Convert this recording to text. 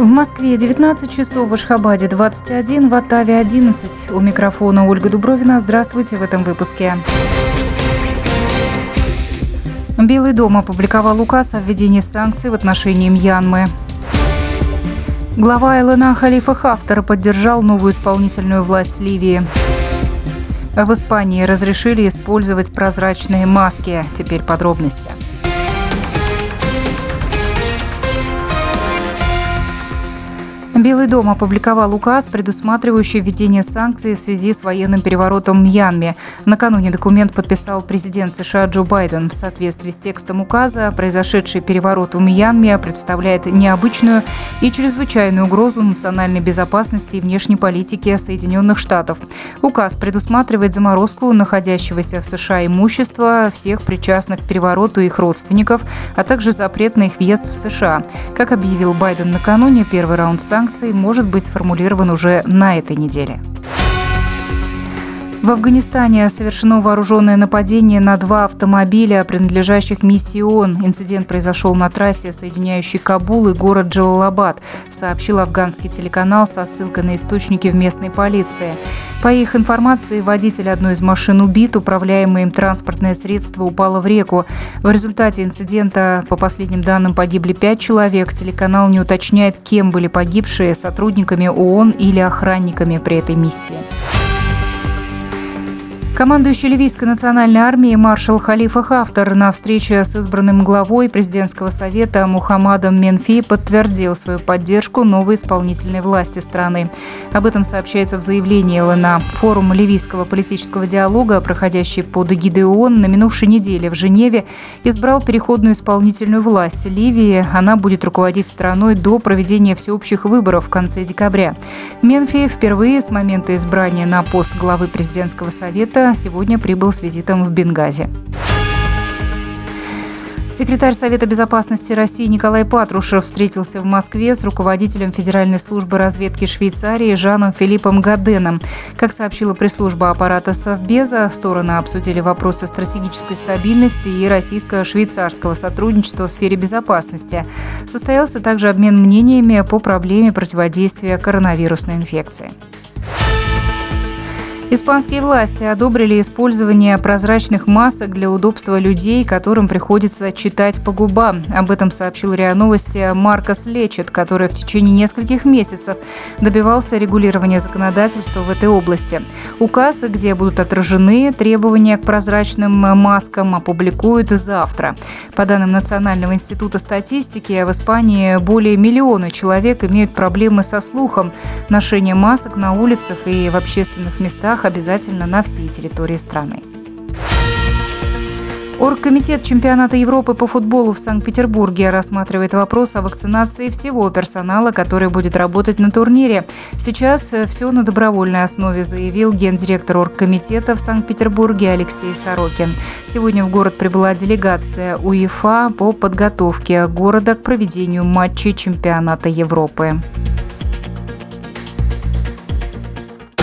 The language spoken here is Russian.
В Москве 19 часов, в Ашхабаде 21, в Оттаве 11. У микрофона Ольга Дубровина. Здравствуйте в этом выпуске. Белый дом опубликовал указ о введении санкций в отношении Мьянмы. Глава ЛНА Халифа Хафтар поддержал новую исполнительную власть Ливии. В Испании разрешили использовать прозрачные маски. Теперь подробности. Белый дом опубликовал указ, предусматривающий введение санкций в связи с военным переворотом в Мьянме. Накануне документ подписал президент США Джо Байден. В соответствии с текстом указа, произошедший переворот в Мьянме представляет необычную и чрезвычайную угрозу национальной безопасности и внешней политике Соединенных Штатов. Указ предусматривает заморозку находящегося в США имущества всех причастных к перевороту и их родственников, а также запрет на их въезд в США. Как объявил Байден накануне, первый раунд санкций может быть сформулирован уже на этой неделе. В Афганистане совершено вооруженное нападение на 2 автомобиля, принадлежащих миссии ООН. Инцидент произошел на трассе, соединяющей Кабул и город Джалалабад, сообщил афганский телеканал со ссылкой на источники в местной полиции. По их информации, водитель одной из машин убит, управляемое им транспортное средство упало в реку. В результате инцидента, по последним данным, погибли 5 человек. Телеканал не уточняет, кем были погибшие, сотрудниками ООН или охранниками при этой миссии. Командующий ливийской национальной армией маршал Халифа Хафтар на встрече с избранным главой президентского совета Мухаммадом Менфи подтвердил свою поддержку новой исполнительной власти страны. Об этом сообщается в заявлении ЛНА. Форум ливийского политического диалога, проходящий под эгидой ООН, на минувшей неделе в Женеве избрал переходную исполнительную власть Ливии. Она будет руководить страной до проведения всеобщих выборов в конце декабря. Менфи впервые с момента избрания на пост главы президентского совета сегодня прибыл с визитом в Бенгази. Секретарь Совета безопасности России Николай Патрушев встретился в Москве с руководителем Федеральной службы разведки Швейцарии Жаном Филиппом Гаденом. Как сообщила пресс-служба аппарата Совбеза, стороны обсудили вопросы стратегической стабильности и российско-швейцарского сотрудничества в сфере безопасности. Состоялся также обмен мнениями по проблеме противодействия коронавирусной инфекции. Испанские власти одобрили использование прозрачных масок для удобства людей, которым приходится читать по губам. Об этом сообщил РИА Новости Маркос Лечет, который в течение нескольких месяцев добивался регулирования законодательства в этой области. Указ, где будут отражены требования к прозрачным маскам, опубликуют завтра. По данным Национального института статистики, в Испании более 1 миллиона человек имеют проблемы со слухом. Ношение масок на улицах и в общественных местах обязательно на всей территории страны. Оргкомитет чемпионата Европы по футболу в Санкт-Петербурге рассматривает вопрос о вакцинации всего персонала, который будет работать на турнире. Сейчас все на добровольной основе, заявил гендиректор оргкомитета в Санкт-Петербурге Алексей Сорокин. Сегодня в город прибыла делегация УЕФА по подготовке города к проведению матчей чемпионата Европы.